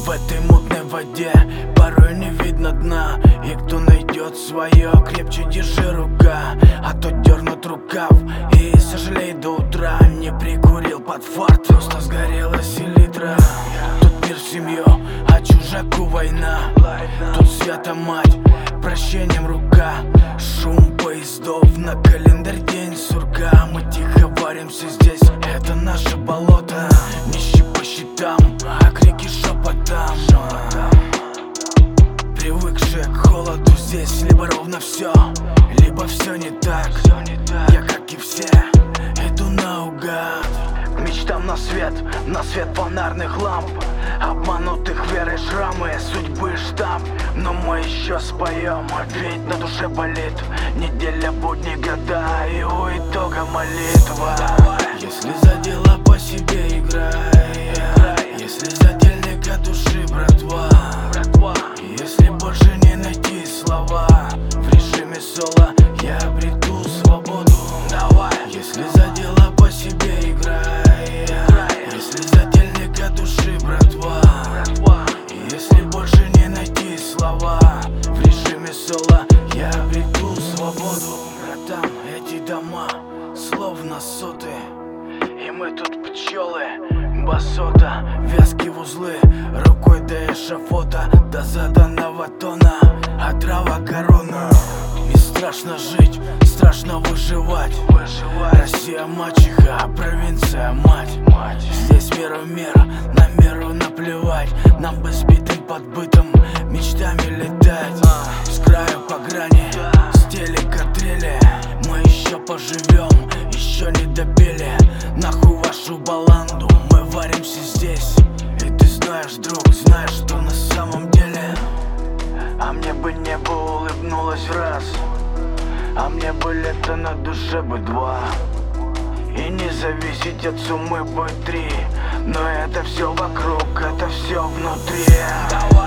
В этой мутной воде порой не видно дна. И кто найдет свое, крепче держи рука. А то дернут рукав и сожалей до утра. Не прикурил под фарт, просто сгорела селитра. Тут мир в семью, а чужаку война. Тут свята мать, прощением рука. Шум поездов, на календарь день сурка. Мы тихо варимся здесь, это наше болото. Нищий по счетам, а крики шепотом. Привыкшие к холоду здесь либо ровно все, либо все не так. Я, как и все, иду наугад мечтам на свет фонарных ламп. Обманутых верой шрамы, судьбы штамп. Но мы еще споем, ведь на душе болит. Неделя, будни, года и у итога молитва. Если за дела по себе играй, если за дельника души, братва, если больше не найти слова, в режиме соло я обрету свободу. Если за дела по себе играй, если за дельника души, братва, если больше не найти слова, в режиме соло я обрету свободу. Братан, эти дома словно соты, и мы тут пчелы, басота. Вязкие узлы, рукой до эшафота, до заданного тона, а трава корона. И страшно жить, страшно выживать. Россия мачеха, а провинция мать. Здесь миру мера, на меру наплевать. Нам бы сбитым подбытым мечтами летать. С краю по грани, с телека трели. Мы еще поживем, еще не допели. Нахуй вашу баланду, мы варимся здесь. И ты знаешь, друг, знаешь, что на самом деле. А мне бы небо улыбнулось раз, а мне бы лето на душе бы два. И не зависеть от суммы бы три. Но это все вокруг, это все внутри.